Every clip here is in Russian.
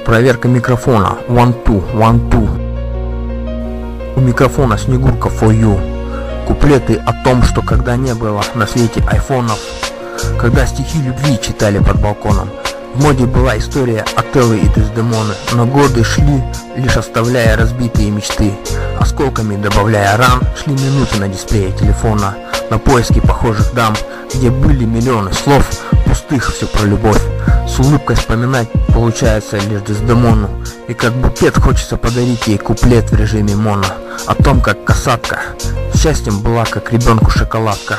Проверка микрофона. 1, 2, 1, 2. У микрофона Снегурка for you. Куплеты о том, что когда не было на свете айфонов, когда стихи любви читали под балконом. В моде была история Отелло и Дездемоны, но годы шли, лишь оставляя разбитые мечты. Осколками добавляя ран, шли минуты на дисплее телефона, на поиски похожих дам, где были миллионы слов, пустых все про любовь. С улыбкой вспоминать получается лишь Дездемону, и как букет хочется подарить ей куплет в режиме моно, о том, как касатка счастьем была, как ребенку шоколадка.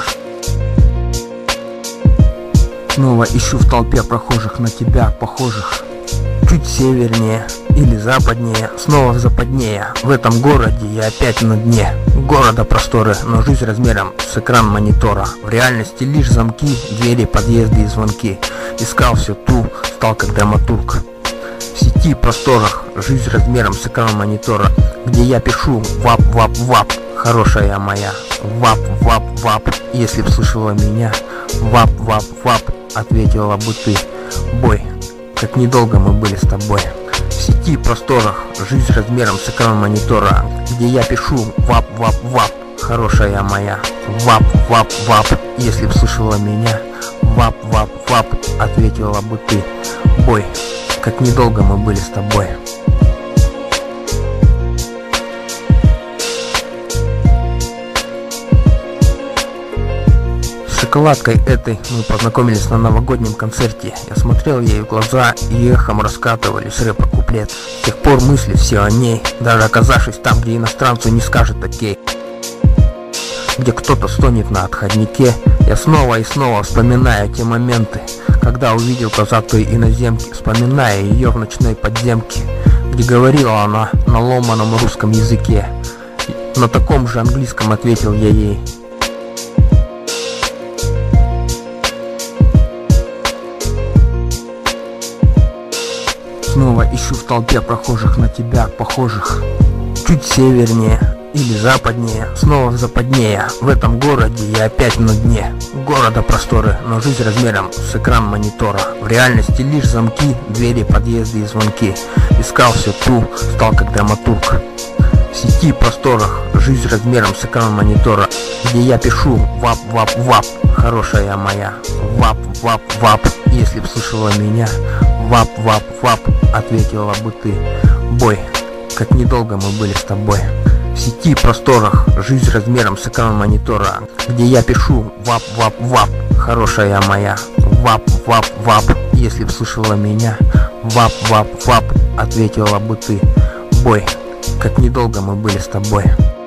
Снова ищу в толпе прохожих на тебя похожих, чуть севернее или западнее, снова в западнее. В этом городе я опять на дне города просторы, но жизнь размером с экран монитора. В реальности лишь замки, двери, подъезды и звонки. Искал всю ту, стал как драматург. В сети просторах жизнь размером с экран монитора, где я пишу вап, вап, вап, хорошая моя. Вап, вап, вап, если б слышала меня. Вап, вап, вап, ответила бы ты. Бой, как недолго мы были с тобой. В сети просторах жизнь размером с экран монитора, где я пишу вап, вап, вап, хорошая моя. Вап, вап, вап, если б слышала меня. Вап, вап, вап, ответила бы ты. Бой, как недолго мы были с тобой. С шоколадкой этой мы познакомились на новогоднем концерте. Я смотрел ей в глаза, и эхом раскатывались рэпа куплет. С тех пор мысли все о ней, даже оказавшись там, где иностранцу не скажет окей, где кто-то стонет на отходнике. Я снова и снова вспоминаю те моменты, когда увидел красотой иноземки, вспоминая ее в ночной подземке, где говорила она на ломаном русском языке. На таком же английском ответил я ей. Снова ищу в толпе прохожих на тебя похожих, чуть севернее или западнее, снова в западнее. В этом городе я опять на дне города просторы, но жизнь размером с экран монитора. В реальности лишь замки, двери, подъезды и звонки. Искал все ту, стал как драматург. В сети просторах жизнь размером с экран монитора, где я пишу вап, вап, вап, хорошая моя. Вап, вап, вап, если б слышала меня. Вап, вап, вап, ответила бы ты. Бой, как недолго мы были с тобой. В сети просторах жизнь размером с экран монитора, где я пишу вап, вап, вап, хорошая моя. Вап, вап, вап, если б слышала меня. Вап, вап, вап, ответила бы ты. Бой, как недолго мы были с тобой.